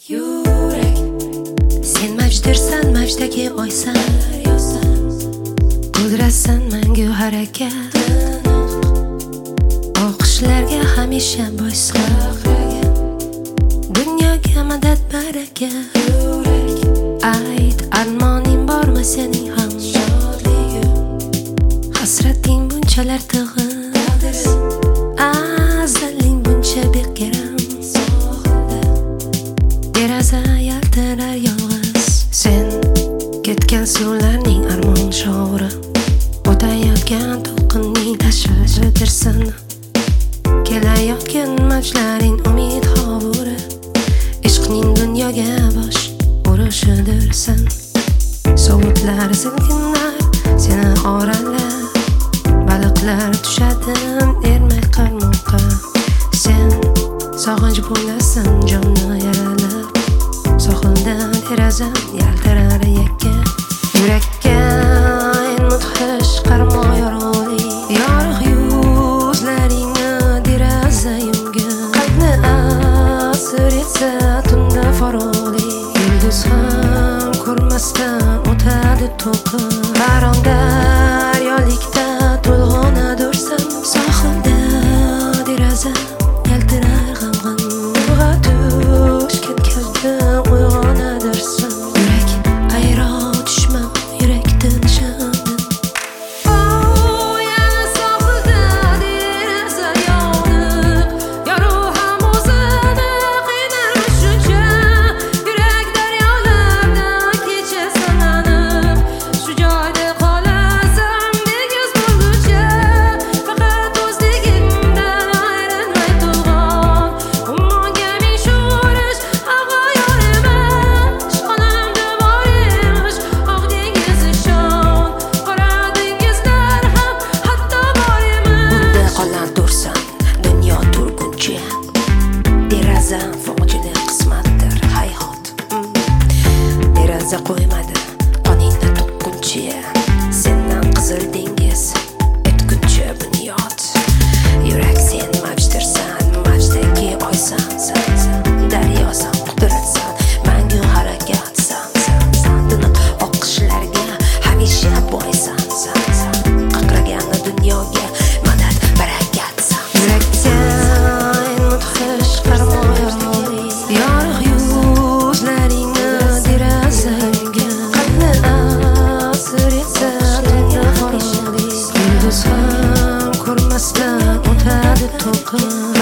Yürek sen mavjdirsan, mavjdagi oysan, qudratsan mangu harakat, oqishlarga hamisha boysan, dunyoga madad baraka. Ayt, armoning bormi sening ham? Hasrating bunchalar tig'iz, azaling buncha beqaram. Deraza yaltirar yolg'iz, sen ketgan suvlarning armon shovuri, o'tayotgan to'lqinning tashvishidirsan, kelayotgan mavjlaring umid hovuri, ishqning dunyoga bosh urishidirsan. Sovutlar silkinar seni oralab, baliqlar tushadi ermak qarmoqqa. Sen sog'inch bo'lasan jonni yaralab, sohildan derazam yaltirar yakka. Yurakka en mudhish qarmo yorug'li, yorug' yuzlaringni deraza yumgan, qalbni asir etsa tunda farog'li. Yulduz ham ko'rmasdan o'tadi to'lqin, baronda daryolikda to'lg'onadursan. Sohilda deraza yaltirar g'amg'in, uyg'otish ketganda uyg'onadirsan. Yurak ayro tushma, yurakda nishondin. Yana sohilda deraza yonib, yorug' ham o'zini qiynarmish shuncha. Yurak daryolardan kecha sananib, shu joyda qolasan deguz bo'lguncha. Faqat o'zligingda aylanmay to'lg'on, ummonga ming sho'rish havo yor emish. Onamda bor emish oq dengiz ishon, qora dengizlar ham hatto bor emish. Bunda qolardirsan dunyo turguncha, deraza fojiali qismatdir hayot. Deraza qo'ymadi qoningni to'kkuncha, sendan qizil dengiz etguncha bunyod. Yurak sen mavjdirsan, mavjdagi oysan, daryosan, qudratsan, mangu harakatsan, tiniq oqishlarga hamisha boysan, qaqragan dunyoga madad barakatsan. Yurakka en mudhish qarmo yorug'li, yorug' yuzlaringni deraza yumgan, qalbni asir etsa tunda farog'li. Yulduz ham ko'rmasdan o'tadi to'lqin,